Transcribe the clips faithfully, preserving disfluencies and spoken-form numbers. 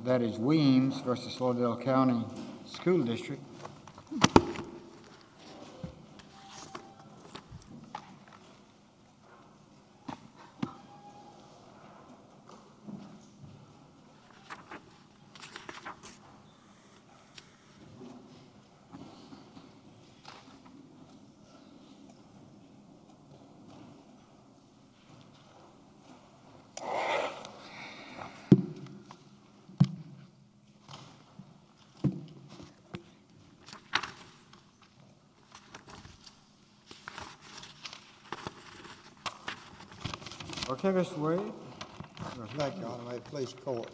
that is Weems versus Lauderdale County School District. Okay, Mister Wade. Thank you, Your Honor. May it please the court.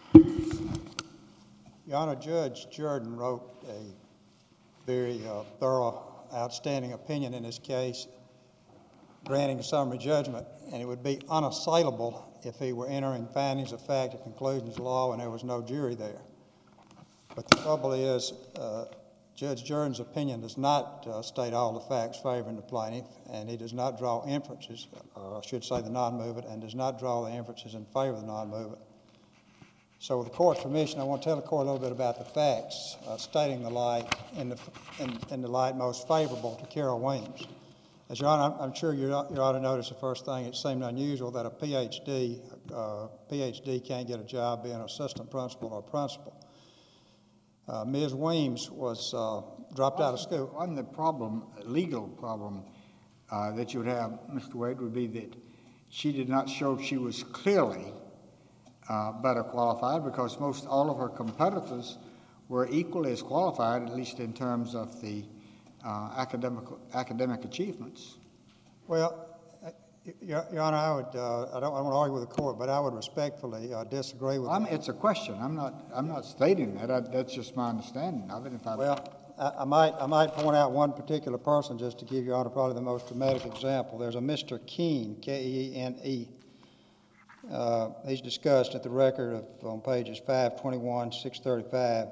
Your Honor, Judge Jordan wrote a very uh, thorough, outstanding opinion in this case, granting a summary judgment, and it would be unassailable if he were entering findings of fact and conclusions of law and there was no jury there. But the trouble is, uh, Judge Jordan's opinion does not uh, state all the facts favoring the plaintiff, and he does not draw inferences, or I should say the non-movement, and does not draw the inferences in favor of the non-movement. So with the court's permission, I want to tell the court a little bit about the facts, uh, stating the light in the, in, in the light most favorable to Carol Weems. As Your Honor, I'm, I'm sure you ought to notice the first thing, it seemed unusual that a P H D, uh, P H D can't get a job being an assistant principal or principal. Uh, Miz Weems was uh, dropped out of school. One the problem, legal problem uh, that you would have, Mister Wade, would be that she did not show she was clearly uh, better qualified, because most all of her competitors were equally as qualified, at least in terms of the uh, academic academic achievements. Well, Your, Your Honor, I would uh, I don't I want to argue with the court, but I would respectfully uh, disagree with. I'm, it's a question. I'm not I'm not stating that. I, that's just my understanding of it. If I well, I, I might I might point out one particular person just to give Your Honor probably the most dramatic example. There's a Mister Keene, K E E N E. Uh, he's discussed at the record of on pages five twenty-one, six thirty-five.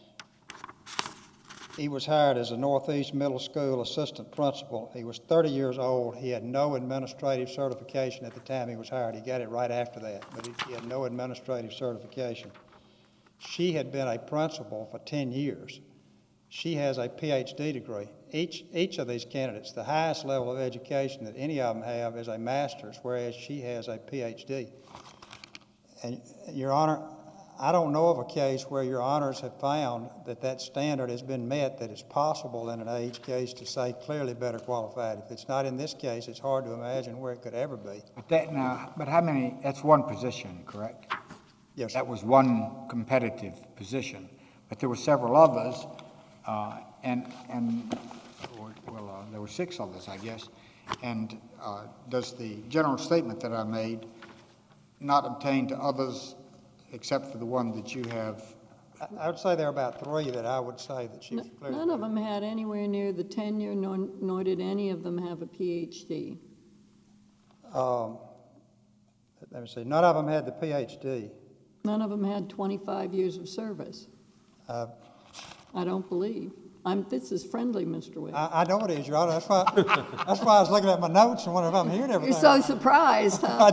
He was hired as a Northeast Middle School assistant principal. He was thirty years old. He had no administrative certification at the time he was hired. He got it right after that, but he, he had no administrative certification. She had been a principal for ten years. She has a P H D degree. Each, each of these candidates, the highest level of education that any of them have is a master's, whereas she has a P H D. And, Your Honor, I don't know of a case where Your Honors have found that that standard has been met, that it's possible in an age case to say clearly better qualified. If it's not in this case, it's hard to imagine where it could ever be. But that now, but how many? That's one position, correct? Yes. That was one competitive position, but there were several others, uh, and and well, uh, there were six others, I guess. And uh, does the general statement that I made not obtain to others, except for the one that you have? I would say there are about three that I would say that she was clearly. None of them had anywhere near the tenure, nor, nor did any of them have a P H D. Um, let me see. None of them had the P H D. None of them had twenty-five years of service. Uh, I don't believe. I'm, this is friendly, Mister Wade. I, I know it is, Your Honor. That's why, that's why I was looking at my notes and wondering if I'm hearing everything. You're so surprised, huh?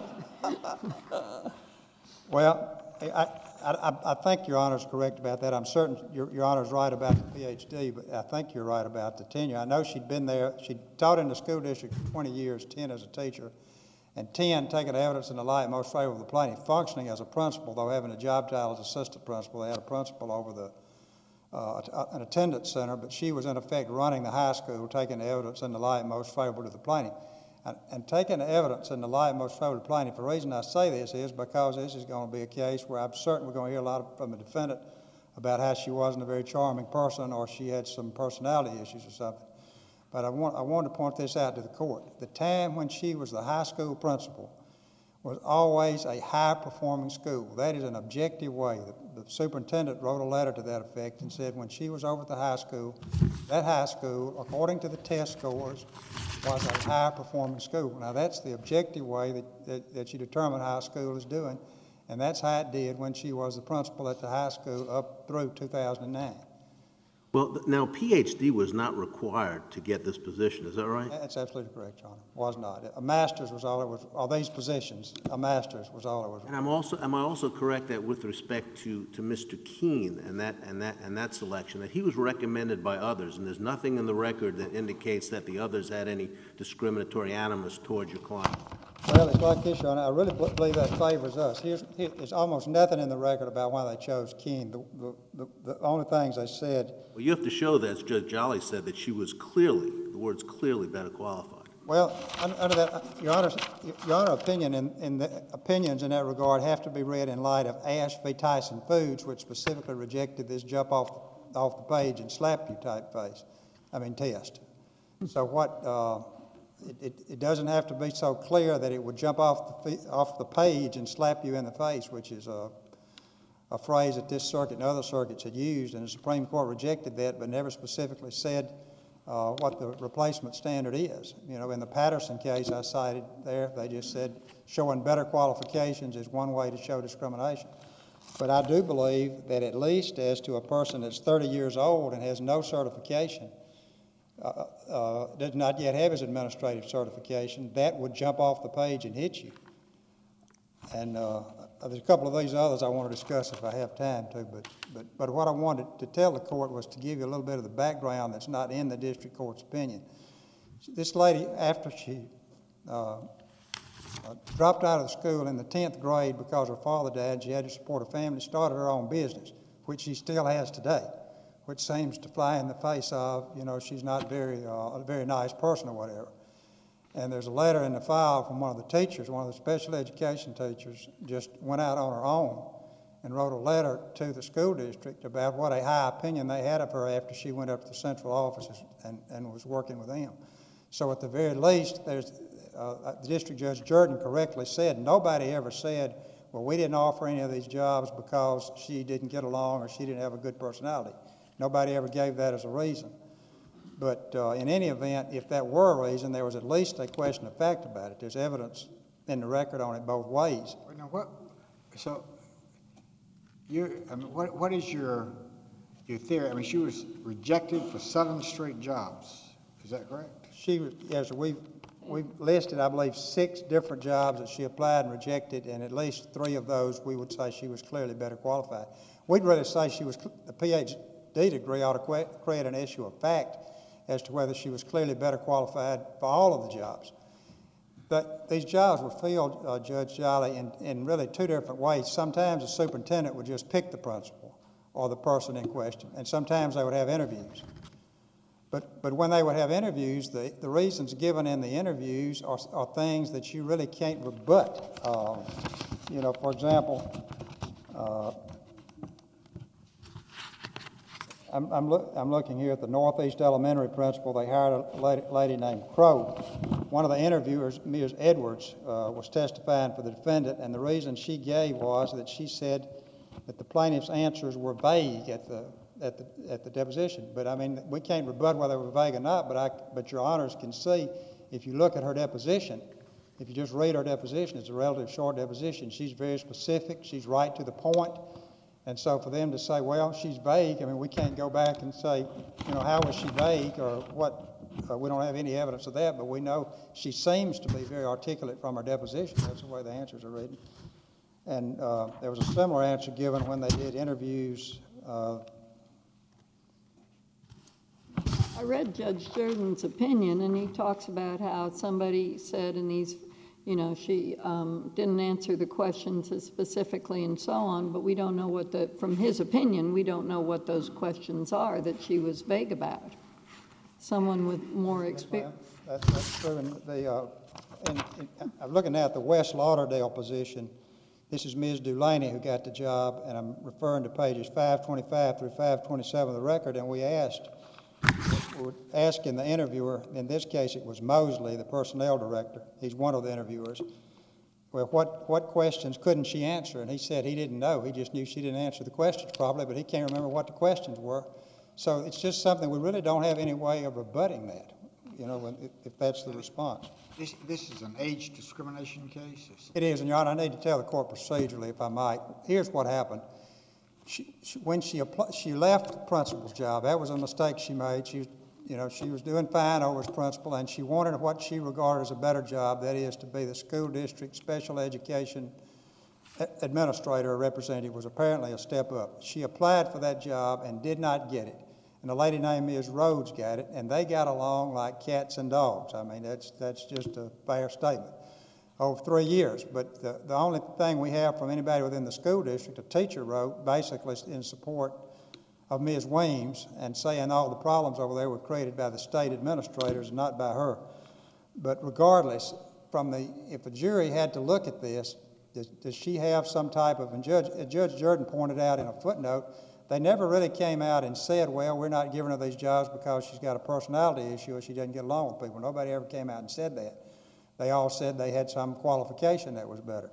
Well, I, I, I think Your Honor's correct about that. I'm certain Your, Your Honor's right about the P H D, but I think you're right about the tenure. I know she'd been there. She'd taught in the school district for twenty years, ten as a teacher, and ten taking the evidence in the light most favorable to the plaintiff, functioning as a principal, though having a job title as assistant principal. They had a principal over the uh, an attendance center, but she was in effect running the high school, taking the evidence in the light most favorable to the plaintiff. And, and taking the evidence in the light most favorable to the plaintiff, the reason I say this is because this is going to be a case where I'm certain we're going to hear a lot of, from the defendant about how she wasn't a very charming person or she had some personality issues or something. But I want I wanted to point this out to the court. The time when she was the high school principal was always a high-performing school. That is an objective way. The, the superintendent wrote a letter to that effect and said when she was over at the high school, that high school, according to the test scores, was a high-performing school. Now, that's the objective way that, that, that you determine how a school is doing, and that's how it did when she was the principal at the high school up through two thousand nine. Well, th- now, P H D was not required to get this position, is that right? That's absolutely correct, Your Honor. Was not. A master's was all it was, all these positions, a master's was all it was. And I'm also, am I also correct that with respect to, to Mister Keene and that, and that, and that selection, that he was recommended by others, and there's nothing in the record that indicates that the others had any discriminatory animus towards your client? Well, it's like this, Your Honor. I really b- believe that favors us. Here's, here, there's almost nothing in the record about why they chose Keene. The, the, the, the only things they said. Well, you have to show that, as Judge Jolly said, that she was clearly, the word's clearly better qualified. Well, under, under that, Your Honor, Your Honor, opinion in, in the opinions in that regard have to be read in light of Ash v. Tyson Foods, which specifically rejected this jump off off the page and slap you type face. I mean test. So what? Uh, It, it, it doesn't have to be so clear that it would jump off the, off the page and slap you in the face, which is a, a phrase that this circuit and other circuits had used, and the Supreme Court rejected that but never specifically said uh, what the replacement standard is. You know, in the Patterson case I cited there, they just said showing better qualifications is one way to show discrimination. But I do believe that at least as to a person that's thirty years old and has no certification, Uh, uh, does not yet have his administrative certification, that would jump off the page and hit you. And uh, there's a couple of these others I want to discuss if I have time to, but, but, but what I wanted to tell the court was to give you a little bit of the background that's not in the district court's opinion. This lady, after she uh, uh, dropped out of the school in the tenth grade because her father died, she had to support her family, started her own business, which she still has today, which seems to fly in the face of, you know, she's not very, uh, a very nice person or whatever. And there's a letter in the file from one of the teachers, one of the special education teachers, just went out on her own and wrote a letter to the school district about what a high opinion they had of her after she went up to the central offices and, and was working with them. So at the very least, there's, uh, the district judge Jordan correctly said, nobody ever said, well, we didn't offer any of these jobs because she didn't get along or she didn't have a good personality. Nobody ever gave that as a reason. But uh, in any event, if that were a reason, there was at least a question of fact about it. There's evidence in the record on it both ways. Now, what, so, you, I mean, what, what is your, your theory? I mean, she was rejected for seven straight jobs. Is that correct? She was, yes, we've, we've listed, I believe, six different jobs that she applied and rejected, and at least three of those we would say she was clearly better qualified. We'd really say she was, the P H D degree ought to create an issue of fact as to whether she was clearly better qualified for all of the jobs. But these jobs were filled, uh, Judge Jolly, in, in really two different ways. Sometimes the superintendent would just pick the principal or the person in question, and sometimes they would have interviews. But, but when they would have interviews, the, the reasons given in the interviews are, are things that you really can't rebut. Uh, you know, for example, uh, I'm, I'm, look, I'm looking here at the Northeast Elementary principal. They hired a lady, lady named Crow. One of the interviewers, Miz Edwards, uh, was testifying for the defendant, and the reason she gave was that she said that the plaintiff's answers were vague at the at the at the deposition. But I mean, we can't rebut whether they were vague or not. But I, but your honors can see if you look at her deposition, if you just read her deposition, it's a relatively short deposition. She's very specific. She's right to the point. And so for them to say, well, she's vague, I mean, we can't go back and say, you know, how was she vague or what? Uh, we don't have any evidence of that, but we know she seems to be very articulate from her deposition. That's the way the answers are written. And uh, there was a similar answer given when they did interviews. Uh, I read Judge Jordan's opinion, and he talks about how somebody said in these, you know, she um, didn't answer the questions as specifically and so on, but we don't know what the, from his opinion, we don't know what those questions are that she was vague about. Someone with more experience. That's, that's true. And the, uh, and, and I'm looking at the West Lauderdale position. This is Miz Dulaney who got the job, and I'm referring to pages five twenty-five through five twenty-seven of the record, and we asked, we were asking the interviewer, in this case it was Mosley, the personnel director, he's one of the interviewers, well, what, what questions couldn't she answer? And he said he didn't know, he just knew she didn't answer the questions probably, but he can't remember what the questions were. So it's just something, we really don't have any way of rebutting that, you know, when, if that's the response. This, this is an age discrimination case? It is, and Your Honor, I need to tell the court procedurally, if I might. Here's what happened. she, she, when she applied, she left the principal's job. That was a mistake she made. She, you know, she was doing fine over as principal, and she wanted what she regarded as a better job, that is to be the school district special education administrator or representative. Was apparently a step up. She applied for that job and did not get it. And a lady named Miz Rhodes got it, and they got along like cats and dogs. I mean, that's, that's just a fair statement. Over three years. But the, the only thing we have from anybody within the school district, a teacher wrote basically in support of Miz Weems and saying all the problems over there were created by the state administrators, not by her. But regardless, from the, if a jury had to look at this, does, does she have some type of, and Judge, Judge Jordan pointed out in a footnote, they never really came out and said, well, we're not giving her these jobs because she's got a personality issue or she doesn't get along with people. Nobody ever came out and said that. They all said they had some qualification that was better.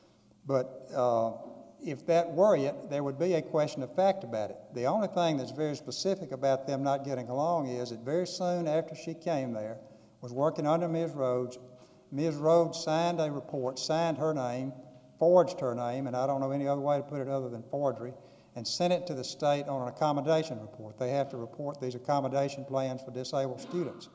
But uh, if that were it, there would be a question of fact about it. The only thing that's very specific about them not getting along is that very soon after she came there, was working under Miz Rhodes, Miz Rhodes signed a report, signed her name, forged her name, and I don't know any other way to put it other than forgery, and sent it to the state on an accommodation report. They have to report these accommodation plans for disabled students.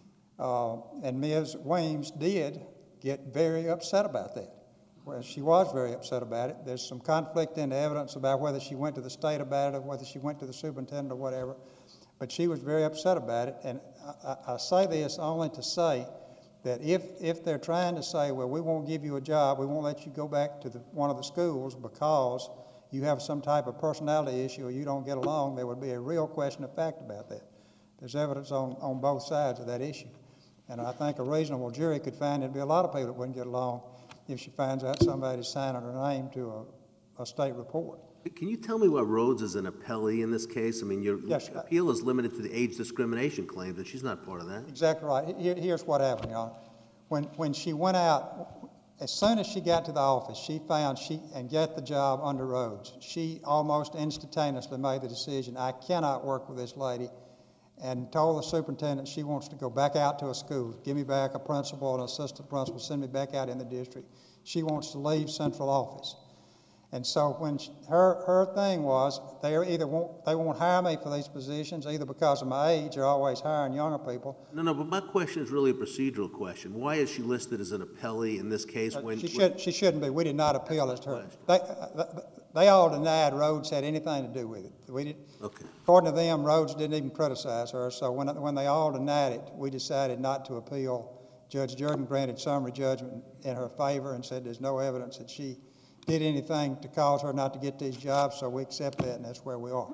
Uh, and Miz Weems did get very upset about that. Well, she was very upset about it. There's some conflict in the evidence about whether she went to the state about it or whether she went to the superintendent or whatever. But she was very upset about it. And I, I, I say this only to say that if, if they're trying to say, well, we won't give you a job, we won't let you go back to the, one of the schools because you have some type of personality issue or you don't get along, there would be a real question of fact about that. There's evidence on, on both sides of that issue. And I think a reasonable jury could find there'd be a lot of people that wouldn't get along if she finds out somebody's signing her name to a, a state report. Can you tell me why Rhodes is an appellee in this case? I mean, your yes, appeal is limited to the age discrimination claim, and she's not part of that. Exactly right. Here, here's what happened, Your Honor. When, when she went out, as soon as she got to the office, she found she, and got the job under Rhodes, she almost instantaneously made the decision, I cannot work with this lady, and told the superintendent she wants to go back out to a school, give me back a principal, an assistant principal, send me back out in the district. She wants to leave central office. And so when she, her her thing was, they either won't they won't hire me for these positions either because of my age. They're always hiring younger people. No, no. But my question is really a procedural question. Why is she listed as an appellee in this case? Uh, when she when, should she shouldn't be. We did not appeal as to her. They uh, they all denied Rhodes had anything to do with it. We did. Okay. According to them, Rhodes didn't even criticize her. So when when they all denied it, we decided not to appeal. Judge Jordan granted summary judgment in her favor and said there's no evidence that she did anything to cause her not to get these jobs, so we accept that, and that's where we are.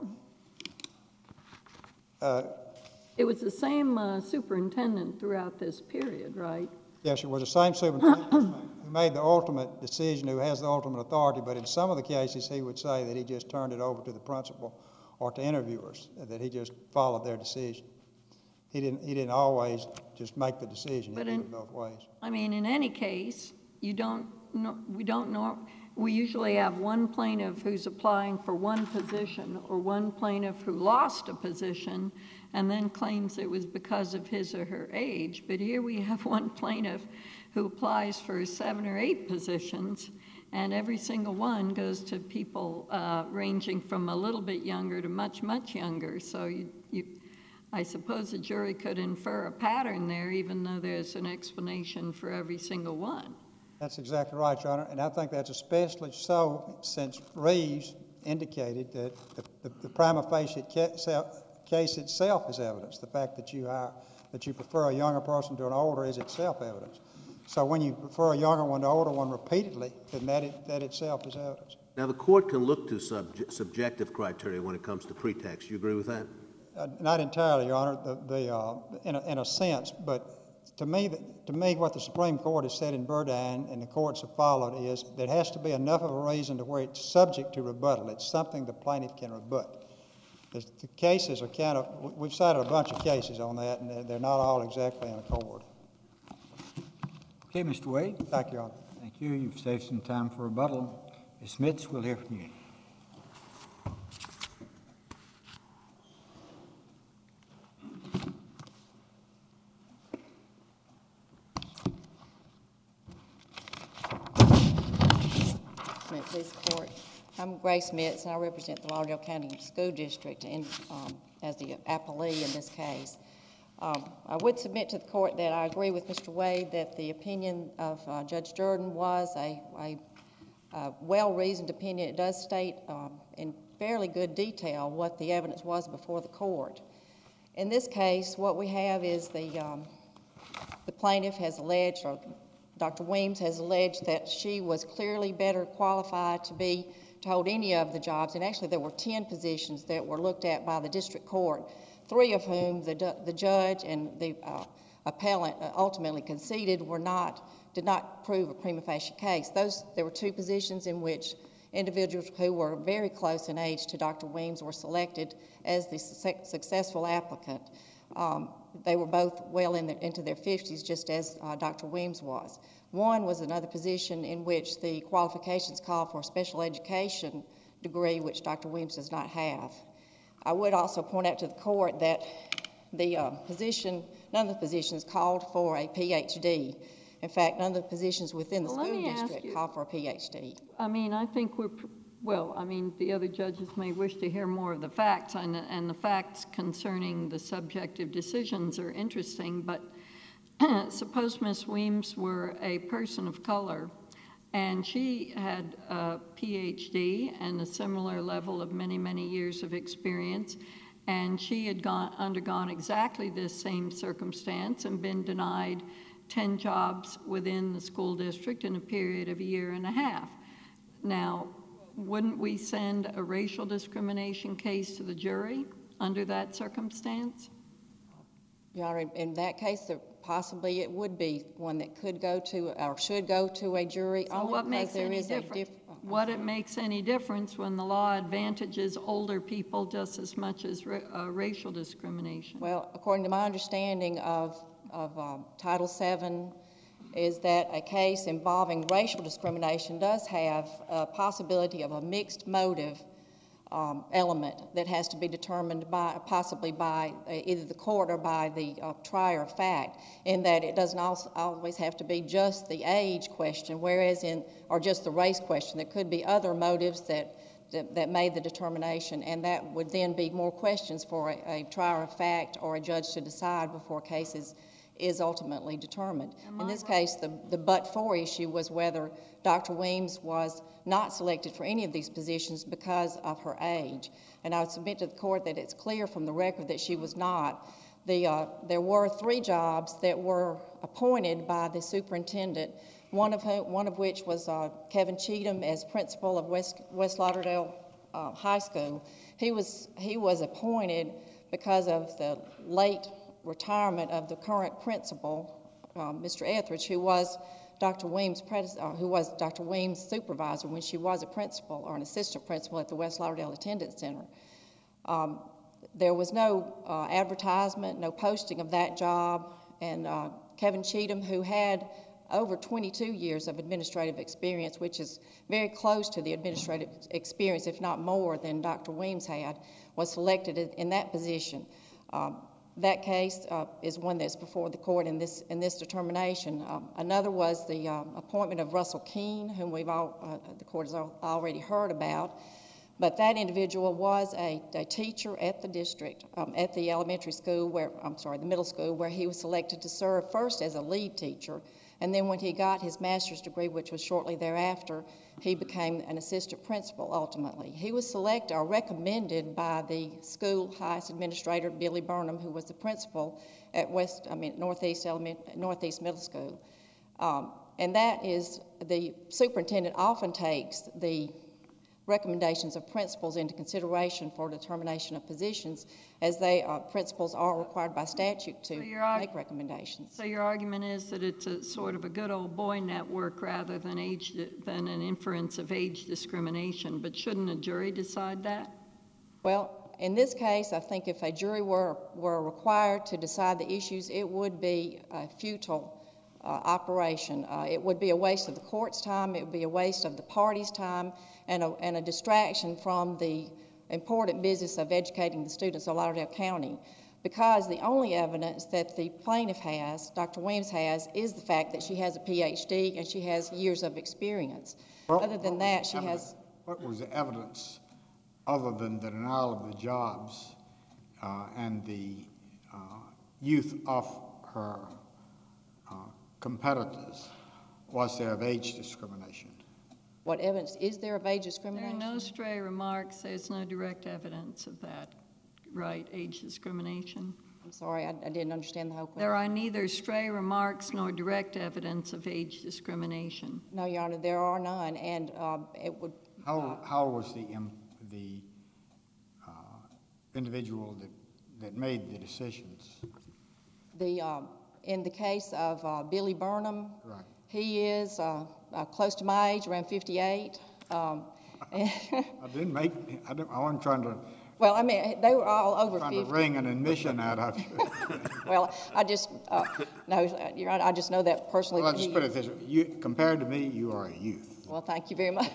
Uh, It was the same uh, superintendent throughout this period, right? yes, it was the same superintendent who made the ultimate decision, who has the ultimate authority, but in some of the cases he would say that he just turned it over to the principal or to interviewers, that he just followed their decision. He didn't, he didn't always just make the decision. But he in, did it both ways. I mean, in any case, you don't know, we don't know, we usually have one plaintiff who's applying for one position or one plaintiff who lost a position and then claims it was because of his or her age. But here we have one plaintiff who applies for seven or eight positions, and every single one goes to people uh, ranging from a little bit younger to much, much younger. So you, you, I suppose a jury could infer a pattern there, even though there's an explanation for every single one. That's exactly right, Your Honor, and I think that's especially so since Reeves indicated that the, the, the prima facie case itself is evidence. The fact that you hire, that you prefer a younger person to an older is itself evidence. So when you prefer a younger one to an older one repeatedly, then that, it, that itself is evidence. Now, the court can look to subje- subjective criteria when it comes to pretext. You agree with that? Uh, not entirely, Your Honor, the, the, uh, in, a, in a sense, but to me, to me, what the Supreme Court has said in Burdine and the courts have followed is there has to be enough of a reason to where it's subject to rebuttal. It's something the plaintiff can rebut. The, the cases are kind of, we've cited a bunch of cases on that, and they're, they're not all exactly in accord. Okay, Mister Wade. Thank you, Your Honor. Thank you. You've saved some time for rebuttal. Miz Smits, we'll hear from you. May it please the court. I'm Grace Mitz, and I represent the Lauderdale County School District in, um, as the appellee in this case. Um, I would submit to the court that I agree with Mister Wade that the opinion of uh, Judge Jordan was a, a, a well-reasoned opinion. It does state um, in fairly good detail what the evidence was before the court. In this case, what we have is the, um, the plaintiff has alleged, or Doctor Weems has alleged, that she was clearly better qualified to be to hold any of the jobs, and actually there were ten positions that were looked at by the district court, three of whom the, the judge and the uh, appellant ultimately conceded were not, did not prove a prima facie case. Those, there were two positions in which individuals who were very close in age to Doctor Weems were selected as the su successful applicant. Um, they were both well in the, into their fifties, just as uh, Doctor Weems was. One was another position in which the qualifications called for a special education degree, which Doctor Weems does not have. I would also point out to the court that the uh, position, none of the positions called for a P H D. In fact, none of the positions within the Well, school let me ask district you- call for a P H D. I mean, I think we're, pr- well, I mean, the other judges may wish to hear more of the facts, and, and the facts concerning the subjective decisions are interesting, but suppose Miz Weems were a person of color, and she had a P H D and a similar level of many, many years of experience, and she had gone, undergone exactly this same circumstance and been denied ten jobs within the school district in a period of a year and a half. Now, wouldn't we send a racial discrimination case to the jury under that circumstance? Your Honor, in that case, there, possibly it would be one that could go to, or should go to a jury, So only what because makes there any is a difference? diff- What it makes any difference when the law advantages older people just as much as ra uh, racial discrimination? Well, according to my understanding of, of um, Title seven, is that a case involving racial discrimination does have a possibility of a mixed motive um, element that has to be determined by, possibly by uh, either the court or by the uh, trier of fact, in that it doesn't also always have to be just the age question, whereas in, or just the race question. There could be other motives that, that, that made the determination, and that would then be more questions for a, a trier of fact or a judge to decide before cases is ultimately determined. In this case, the, the but-for issue was whether Doctor Weems was not selected for any of these positions because of her age. And I would submit to the court that it's clear from the record that she was not. The, uh, there were three jobs that were appointed by the superintendent, one of, whom, one of which was uh, Kevin Cheatham as principal of West, West Lauderdale uh, High School. He was, he was appointed because of the late retirement of the current principal, um, Mister Etheridge, who was Doctor Weems' predecessor, who was Doctor Weems' supervisor when she was a principal or an assistant principal at the West Lauderdale Attendance Center. Um, there was no uh, advertisement, no posting of that job, and uh, Kevin Cheatham, who had over twenty-two years of administrative experience, which is very close to the administrative experience, if not more, than Doctor Weems had, was selected in that position. Um, That case uh, is one that's before the court in this in this determination. Um, another was the um, appointment of Russell Keene, whom we've all uh, the court has already heard about. But that individual was a, a teacher at the district, um, at the elementary school, where I'm sorry, the middle school, where he was selected to serve first as a lead teacher, and then when he got his master's degree, which was shortly thereafter, he became an assistant principal ultimately. He was selected or recommended by the school highest administrator, Billy Burnham, who was the principal at West, I mean, Northeast Element, Northeast Middle School. Um, and that is, the superintendent often takes the recommendations of principals into consideration for determination of positions, as they, uh, principals are required by statute to So make recommendations. So your argument is that it's a sort of a good old boy network rather than age, than an inference of age discrimination, but shouldn't a jury decide that? Well, in this case, I think if a jury were, were required to decide the issues, it would be a futile uh, operation. Uh, it would be a waste of the court's time, it would be a waste of the party's time, and a, and a distraction from the important business of educating the students of Lauderdale County, because the only evidence that the plaintiff has, Doctor Weems has, is the fact that she has a P H D and she has years of experience. Well, Other than that, she I'm has... what was the evidence other than the denial of the jobs uh, and the uh, youth of her uh, competitors? Was there of age discrimination? What evidence is there of age There are discrimination? no stray remarks, there's no direct evidence of that, right, age discrimination. I'm sorry, I, I didn't understand the whole question. There are neither stray remarks nor direct evidence of age discrimination. No, Your Honor, there are none, and um, it would. How, how was the, im- the uh, individual that, that made the decisions? The, um, in the case of uh, Billy Burnham, Right. he is uh, uh, close to my age, around fifty-eight. Um, I didn't make, I, didn't, I wasn't trying to, well, I mean, they were all over trying fifty. to wring an admission out of you. Well, I just, uh, no, Your Honor, I just know that personally. Well, let's He- just put it this way. You, compared to me, you are a youth. Well, thank you very much.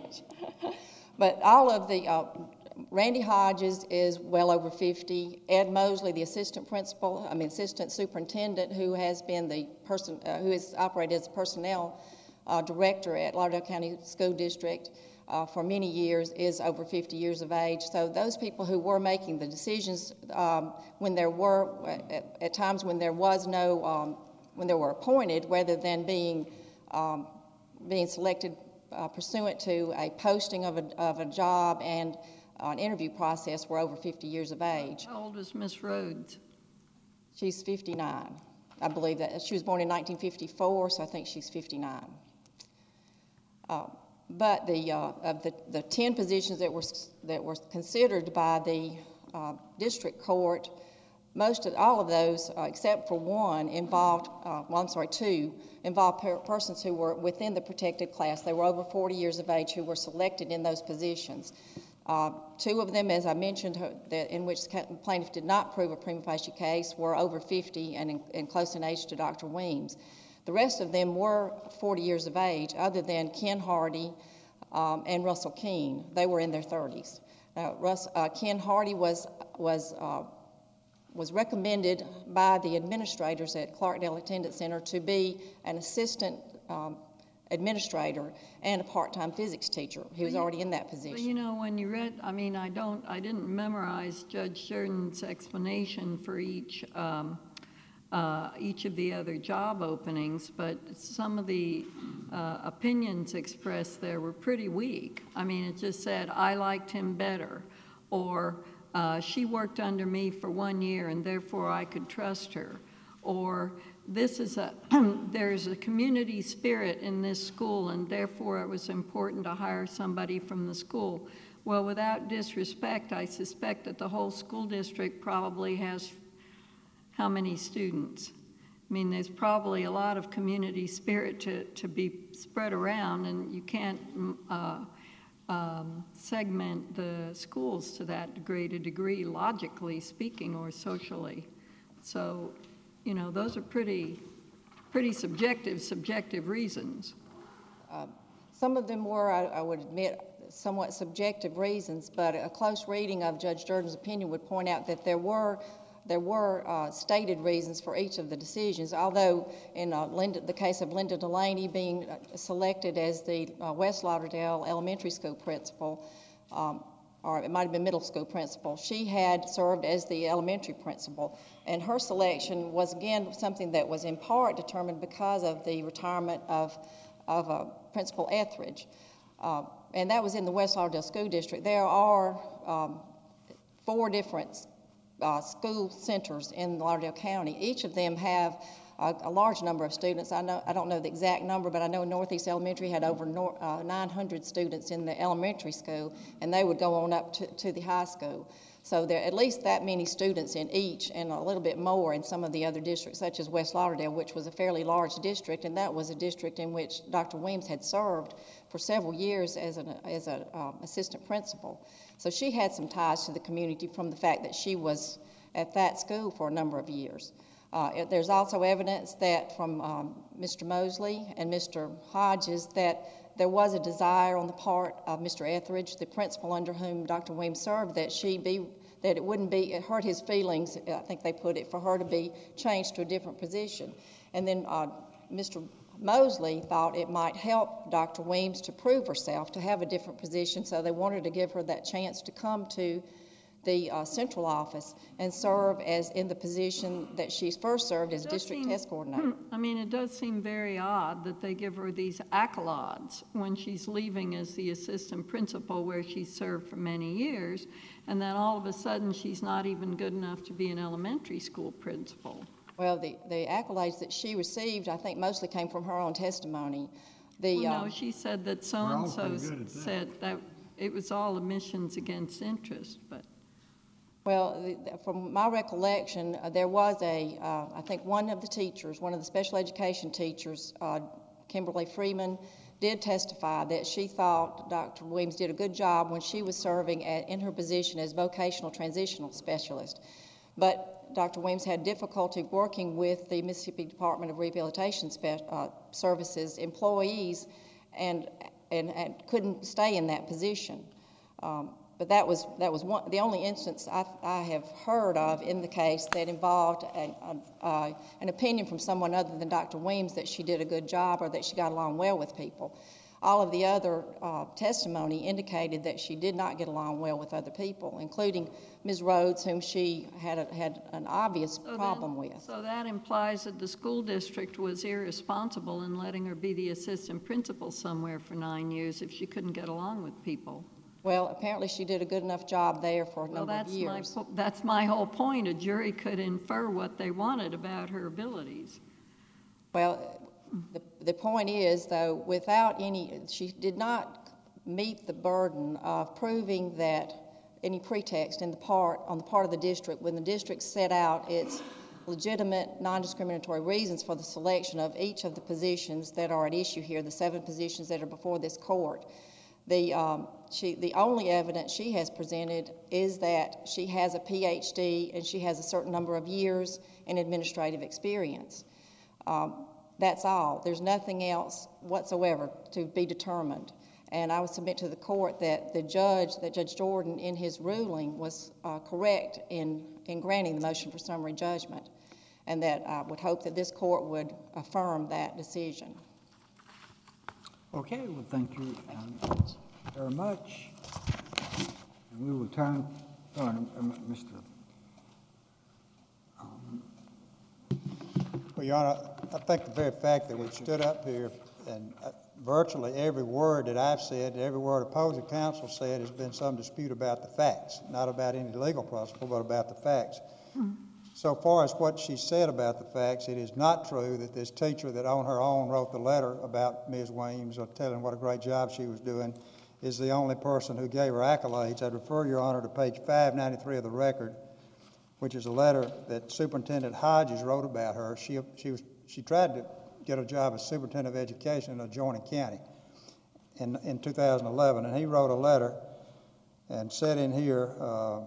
But all of the, uh, Randy Hodges is well over fifty. Ed Mosley, the assistant principal, I mean, assistant superintendent, who has been the person, uh, who has operated as personnel uh, director at Lauderdale County School District uh, for many years, is over fifty years of age. So those people who were making the decisions um, when there were, at, at times when there was no, um, when they were appointed, rather than being um, being selected uh, pursuant to a posting of a, of a job and uh, an interview process, were over fifty years of age. How old was Miss Rhodes? She's fifty-nine. I believe that. She was born in nineteen fifty-four, so I think she's fifty-nine. Uh, but the, uh, of the, the ten positions that were, that were considered by the uh, district court, most of, all of those, uh, except for one, involved, uh, well, I'm sorry, two, involved per- persons who were within the protected class. They were over forty years of age who were selected in those positions. Uh, two of them, as I mentioned, her- that in which the plaintiff did not prove a prima facie case, were over fifty and, in, and close in age to Doctor Weems. The rest of them were forty years of age, other than Ken Hardy um, and Russell Keene. They were in their thirties. Now, Russ, uh, Ken Hardy was, was uh, was recommended by the administrators at Clarkdale Attendance Center to be an assistant um, administrator and a part-time physics teacher. He was Well, you- already in that Well, you position. know, when you read, I mean, I don't, I didn't memorize Judge Sheridan's explanation for each, um, uh, each of the other job openings, but some of the uh, opinions expressed there were pretty weak. I mean, it just said, I liked him better, or uh, she worked under me for one year and therefore I could trust her, or this is a, there's a community spirit in this school and therefore it was important to hire somebody from the school. Well, without disrespect, I suspect that the whole school district probably has how many students? I mean, there's probably a lot of community spirit to, to be spread around, and you can't uh, um, segment the schools to that great degree, logically speaking, or socially. So, you know, those are pretty, pretty subjective, subjective reasons. Some of them were, I, I would admit, somewhat subjective reasons, but a close reading of Judge Jordan's opinion would point out that there were there were uh, stated reasons for each of the decisions, although in uh, Linda, the case of Linda Delaney being uh, selected as the uh, West Lauderdale Elementary School principal, um, or it might have been middle school principal, she had served as the elementary principal, and her selection was again something that was in part determined because of the retirement of, of uh, Principal Etheridge. Uh, and that was in the West Lauderdale School District. There are um, four different Uh, school centers in Lauderdale County. Each of them have a, a large number of students. I know I don't know the exact number, but I know Northeast Elementary had over nor, uh, nine hundred students in the elementary school, and they would go on up to, to the high school. So there are at least that many students in each, and a little bit more in some of the other districts, such as West Lauderdale, which was a fairly large district, and that was a district in which Doctor Weems had served for several years as an as an um, assistant principal. So she had some ties to the community from the fact that she was at that school for a number of years. Uh, it, there's also evidence that from um, Mister Mosley and Mister Hodges that there was a desire on the part of Mister Etheridge, the principal under whom Doctor Weems served, that she be, that it wouldn't be, it hurt his feelings, I think they put it, for her to be changed to a different position. And then uh, Mister Mosley thought it might help Doctor Weems to prove herself, to have a different position, so they wanted to give her that chance to come to the uh, central office and serve as in the position that she first served as It does district seem- test coordinator. I mean, it does seem very odd that they give her these accolades when she's leaving as the assistant principal where she served for many years, and then all of a sudden she's not even good enough to be an elementary school principal. Well, the, the accolades that she received, I think, mostly came from her own testimony. The, Well, uh, no, she said that We're all so-and-so pretty good at that. said that it was all admissions against interest, but... Well, the- from my recollection, uh, there was a, uh, I think one of the teachers, one of the special education teachers, uh, Kimberly Freeman, did testify that she thought Doctor Weems did a good job when she was serving at, in her position as vocational transitional specialist. But Doctor Weems had difficulty working with the Mississippi Department of Rehabilitation Spe- uh, Services employees and, and, and couldn't stay in that position. Um, But that was, that was one, the only instance I, I have heard of in the case that involved an, uh, an opinion from someone other than Doctor Weems that she did a good job or that she got along well with people. All of the other uh, testimony indicated that she did not get along well with other people, including Miz Rhodes, whom she had, a, had an obvious So problem then- with. So that implies that the school district was irresponsible in letting her be the assistant principal somewhere for nine years if she couldn't get along with people. Well, apparently she did a good enough job there for a Well, number of that's my, years. po- that's my whole point. A jury could infer what they wanted about her abilities. Well, the, the point is, though, without any, she did not meet the burden of proving that any pretext in the part, on the part of the district, when the district set out its legitimate, non-discriminatory reasons for the selection of each of the positions that are at issue here, the seven positions that are before this court. The, um, she, the only evidence she has presented is that she has a P H D and she has a certain number of years in administrative experience. Um, that's all. There's nothing else whatsoever to be determined. And I would submit to the court that the judge, that Judge Jordan, in his ruling, was uh, correct in, in granting the motion for summary judgment, and that I would hope that this court would affirm that decision. Okay, well, thank you um, very much. And we will turn, oh, um, Mister Well, Your Honor, I think the very fact that we've stood up here and uh, virtually every word that I've said, every word opposing counsel said, has been some dispute about the facts, not about any legal principle, but about the facts. Mm-hmm. So far as what she said about the facts, it is not true that this teacher that on her own wrote the letter about Miz Weems or telling what a great job she was doing is the only person who gave her accolades. I'd refer Your Honor to page five ninety-three of the record, which is a letter that Superintendent Hodges wrote about her. She, she, was, she tried to get a job as superintendent of education in adjoining county in, in two thousand eleven, and he wrote a letter and said in here, uh,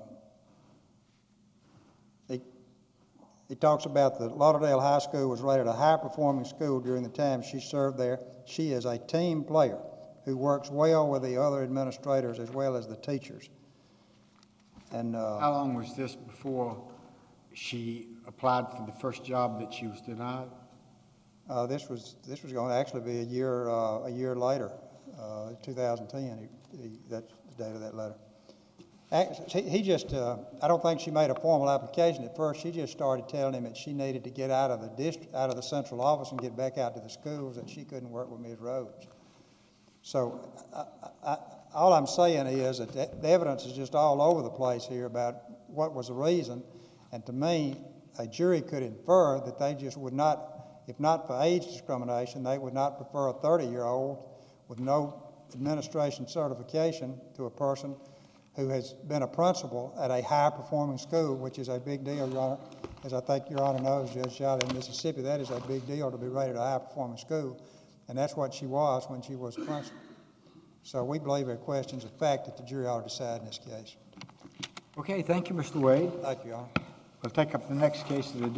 he, he talks about the Lauderdale High School was rated a high-performing school during the time she served there. She is a team player who works well with the other administrators as well as the teachers. And uh, How long was this before she applied for the first job that she was denied? Uh, this was this was going to actually be a year uh, a year later, uh, two thousand ten. He, he, that's the date of that letter. Actually, he, he just uh, I don't think she made a formal application at first. She just started telling him that she needed to get out of the district, out of the central office, and get back out to the schools. That she couldn't work with Miz Rhodes. So I, I, all I'm saying is that the evidence is just all over the place here about what was the reason. And to me, a jury could infer that they just would not, if not for age discrimination, they would not prefer a thirty-year-old with no administration certification to a person who has been a principal at a high-performing school, which is a big deal, Your Honor. As I think Your Honor knows, Judge Shiley, in Mississippi, that is a big deal to be rated a high-performing school. And that's what she was when she was principal. So we believe there are questions of fact that the jury ought to decide in this case. Okay, thank you, Mister Wade. Thank you, Your Honor. We'll take up the next case of the day.